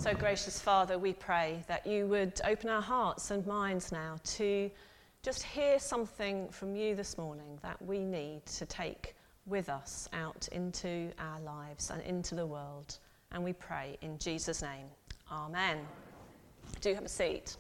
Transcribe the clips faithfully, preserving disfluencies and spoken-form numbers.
So, gracious Father, we pray that you would open our hearts and minds now to just hear something from you this morning that we need to take with us out into our lives and into the world. And we pray in Jesus' name. Amen. Do have a seat.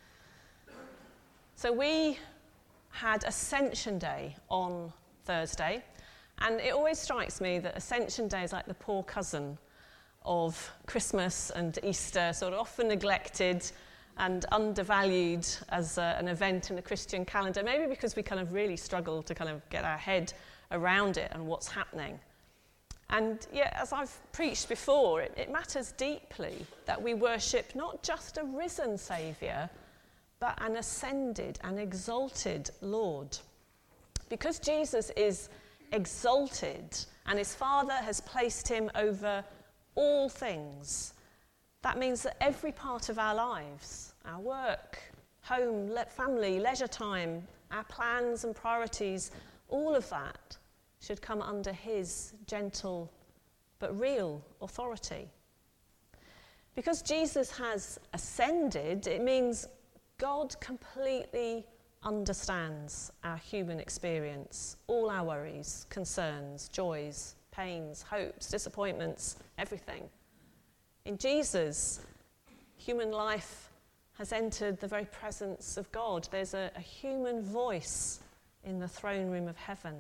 So we had Ascension Day on Thursday, and it always strikes me that Ascension Day is like the poor cousin of Christmas and Easter, sort of often neglected and undervalued as a, an event in the Christian calendar, maybe because we kind of really struggle to kind of get our head around it and what's happening. And yet, as I've preached before, it, it matters deeply that we worship not just a risen Saviour, but an ascended and exalted Lord. Because Jesus is exalted and his Father has placed him over all things, that means that every part of our lives, our work, home, le- family, leisure time, our plans and priorities, all of that should come under his gentle but real authority. Because Jesus has ascended, it means God completely understands our human experience, all our worries, concerns, joys, pains, hopes, disappointments, everything. In Jesus, human life has entered the very presence of God. There's a, a human voice in the throne room of heaven.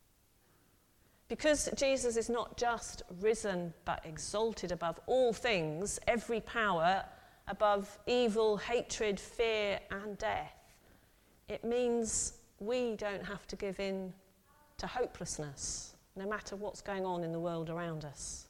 Because Jesus is not just risen but exalted above all things, every power, above evil, hatred, fear and death, it means we don't have to give in to hopelessness, no matter what's going on in the world around us.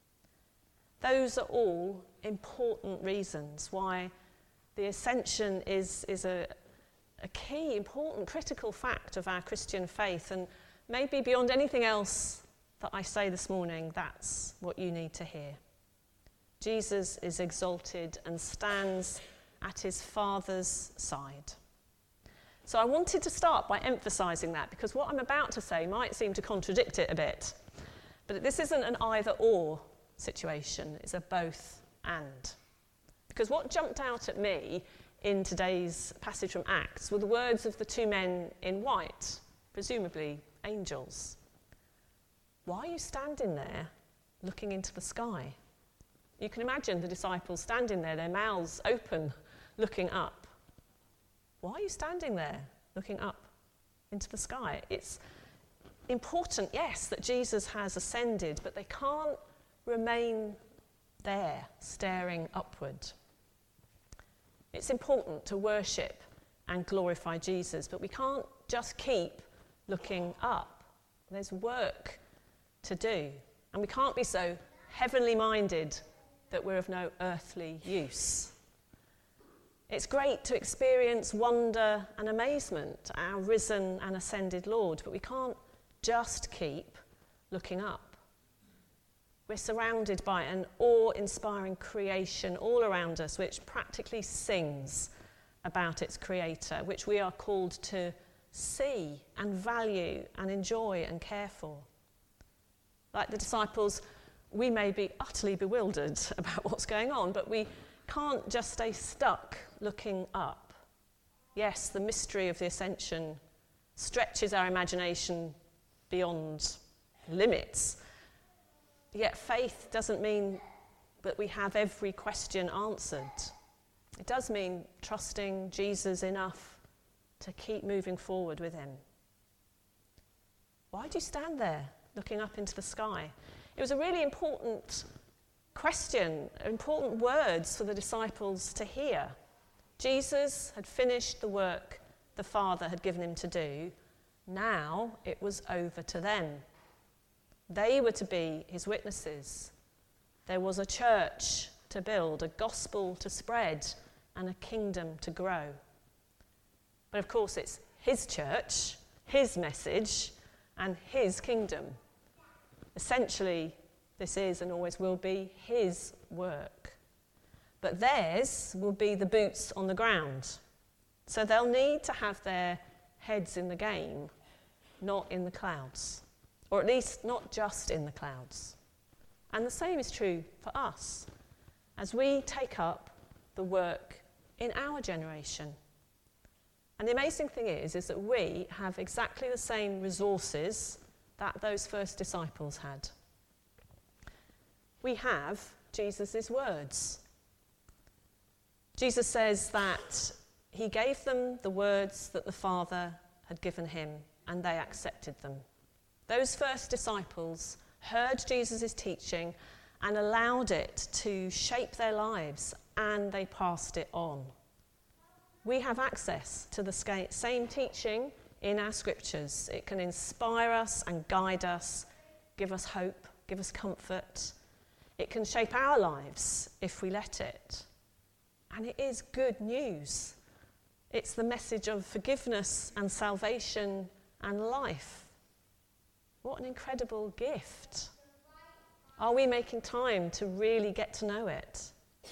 Those are all important reasons why the ascension is, is a, a key, important, critical fact of our Christian faith. And maybe beyond anything else that I say this morning, that's what you need to hear. Jesus is exalted and stands at his Father's side. So I wanted to start by emphasising that, because what I'm about to say might seem to contradict it a bit. But this isn't an either-or situation, it's a both and. Because what jumped out at me in today's passage from Acts were the words of the two men in white, presumably angels. Why are you standing there looking into the sky? You can imagine the disciples standing there, their mouths open, looking up. Why are you standing there looking up into the sky? It's important, yes, that Jesus has ascended, but they can't remain there, staring upward. It's important to worship and glorify Jesus, but we can't just keep looking up. There's work to do, and we can't be so heavenly minded that we're of no earthly use. It's great to experience wonder and amazement at our risen and ascended Lord, but we can't just keep looking up. We're surrounded by an awe-inspiring creation all around us, which practically sings about its creator, which we are called to see and value and enjoy and care for. Like the disciples, we may be utterly bewildered about what's going on, but we can't just stay stuck looking up. Yes, the mystery of the ascension stretches our imagination beyond limits. Yet faith doesn't mean that we have every question answered. It does mean trusting Jesus enough to keep moving forward with him. Why do you stand there looking up into the sky? It was a really important question, important words for the disciples to hear. Jesus had finished the work the Father had given him to do. Now it was over to them. They were to be his witnesses. There was a church to build, a gospel to spread, and a kingdom to grow. But of course it's his church, his message, and his kingdom. Essentially, this is and always will be his work. But theirs will be the boots on the ground. So they'll need to have their heads in the game, not in the clouds. Or at least not just in the clouds. And the same is true for us. as we take up the work in our generation. And the amazing thing is, is that we have exactly the same resources that those first disciples had. We have Jesus' words. Jesus says that he gave them the words that the Father had given him, and they accepted them. Those first disciples heard Jesus' teaching and allowed it to shape their lives, and they passed it on. We have access to the same teaching in our scriptures. It can inspire us and guide us, give us hope, give us comfort. It can shape our lives if we let it. And it is good news. It's the message of forgiveness and salvation and life. What an incredible gift. Are we making time to really get to know it?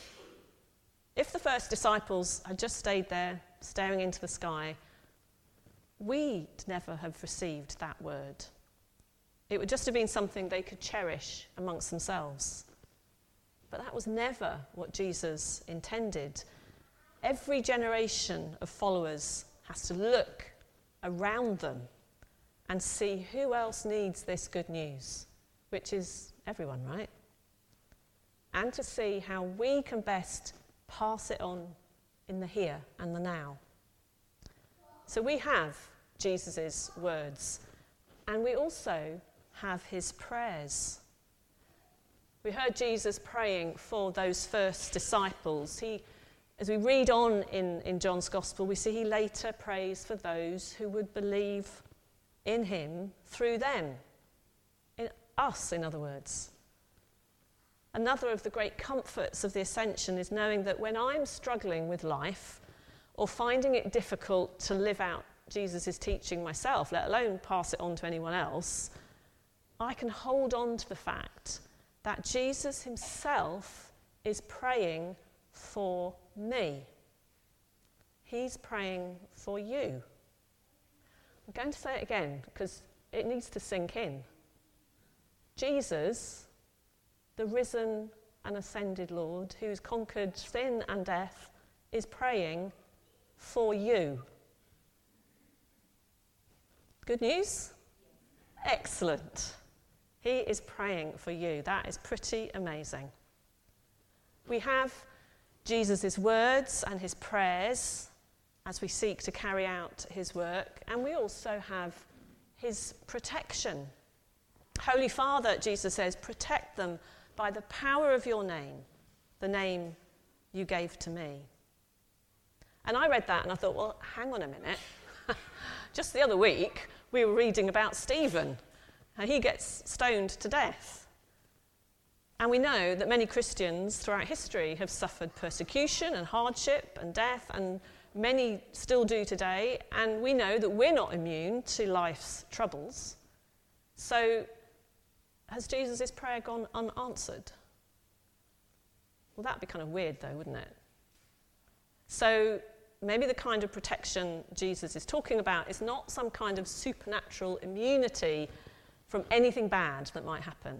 If the first disciples had just stayed there staring into the sky, we'd never have received that word. It would just have been something they could cherish amongst themselves. But that was never what Jesus intended. Every generation of followers has to look around them and see who else needs this good news, which is everyone, right? And to see how we can best pass it on in the here and the now. So we have Jesus' words, and we also have his prayers. We heard Jesus praying for those first disciples. He, as we read on in, in John's Gospel, we see he later prays for those who would believe in him through them. In us, in other words. Another of the great comforts of the Ascension is knowing that when I'm struggling with life or finding it difficult to live out Jesus' teaching myself, let alone pass it on to anyone else, I can hold on to the fact that Jesus himself is praying for me. He's praying for you. I'm going to say it again because it needs to sink in. Jesus, the risen and ascended Lord, who's conquered sin and death, is praying for you. Good news? Excellent. He is praying for you. That is pretty amazing. We have Jesus' words and his prayers as we seek to carry out his work, and we also have his protection. Holy Father, Jesus says, protect them by the power of your name, the name you gave to me. And I read that and I thought, well, hang on a minute. Just the other week, we were reading about Stephen, and he gets stoned to death. And we know that many Christians throughout history have suffered persecution and hardship and death, and many still do today. And we know that we're not immune to life's troubles. So, has Jesus' prayer gone unanswered? Well, that'd be kind of weird though, wouldn't it? So, maybe the kind of protection Jesus is talking about is not some kind of supernatural immunity from anything bad that might happen.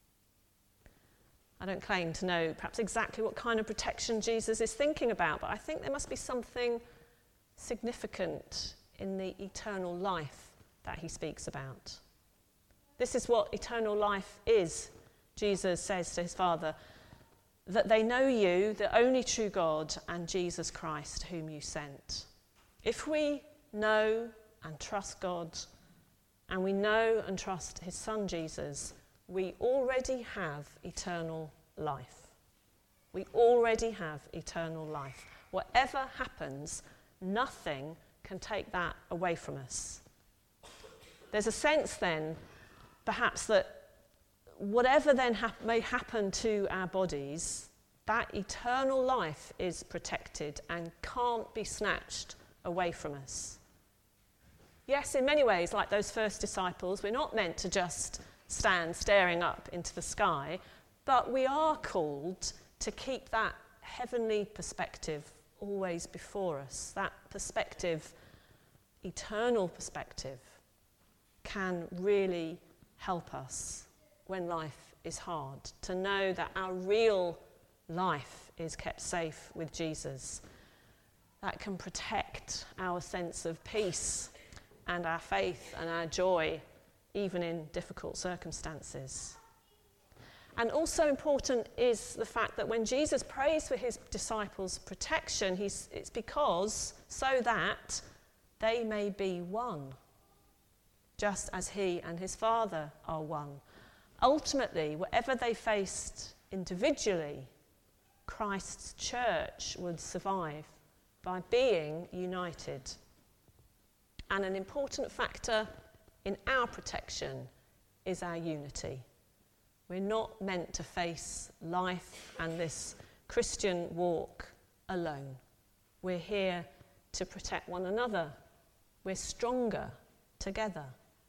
I don't claim to know perhaps exactly what kind of protection Jesus is thinking about, but I think there must be something significant in the eternal life that he speaks about. This is what eternal life is, Jesus says to his Father, that they know you, the only true God, and Jesus Christ, whom you sent. If we know and trust God, and we know and trust his Son Jesus, we already have eternal life. We already have eternal life. Whatever happens, nothing can take that away from us. There's a sense then, perhaps, that whatever then hap- may happen to our bodies, that eternal life is protected and can't be snatched away from us. Yes, in many ways, like those first disciples, we're not meant to just stand staring up into the sky, but we are called to keep that heavenly perspective always before us. That perspective, eternal perspective, can really help us when life is hard, to know that our real life is kept safe with Jesus. That can protect our sense of peace and our faith and our joy, even in difficult circumstances. And also important is the fact that when Jesus prays for his disciples' protection, he's, it's because so that they may be one, just as he and his Father are one. Ultimately, whatever they faced individually, Christ's church would survive by being united. And an important factor in our protection is our unity. We're not meant to face life and this Christian walk alone. We're here to protect one another. We're stronger together.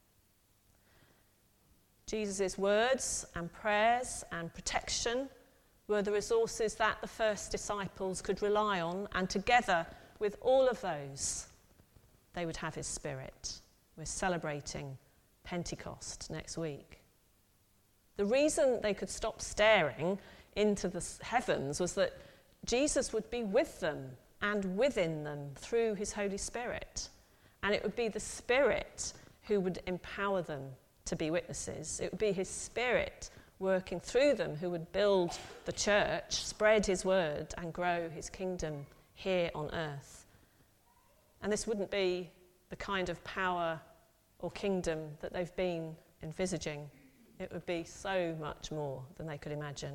Jesus' words and prayers and protection were the resources that the first disciples could rely on, and together with all of those, they would have his Spirit. We're celebrating Pentecost next week. The reason they could stop staring into the heavens was that Jesus would be with them and within them through his Holy Spirit. And it would be the Spirit who would empower them to be witnesses. It would be his Spirit working through them who would build the church, spread his word, and grow his kingdom here on earth. And this wouldn't be the kind of power or kingdom that they've been envisaging. It would be so much more than they could imagine.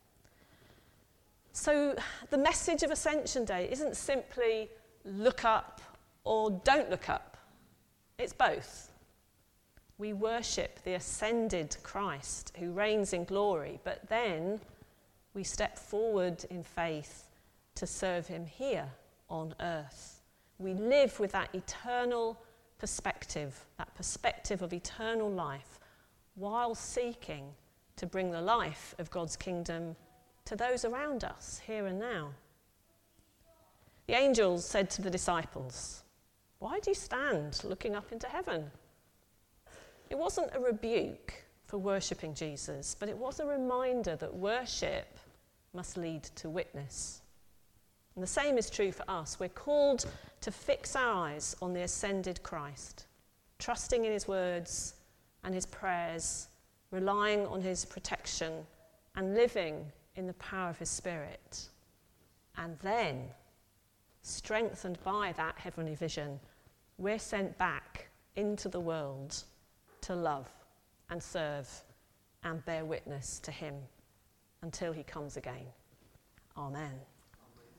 So the message of Ascension Day isn't simply look up or don't look up. It's both. We worship the ascended Christ who reigns in glory, but then we step forward in faith to serve him here on earth. We live with that eternal perspective, that perspective of eternal life, while seeking to bring the life of God's kingdom to those around us, here and now. The angels said to the disciples, "Why do you stand looking up into heaven?" It wasn't a rebuke for worshipping Jesus, but it was a reminder that worship must lead to witness. And the same is true for us. We're called to fix our eyes on the ascended Christ, trusting in his words and his prayers, relying on his protection, and living in the power of his Spirit. And then, strengthened by that heavenly vision, we're sent back into the world to love and serve and bear witness to him until he comes again. Amen.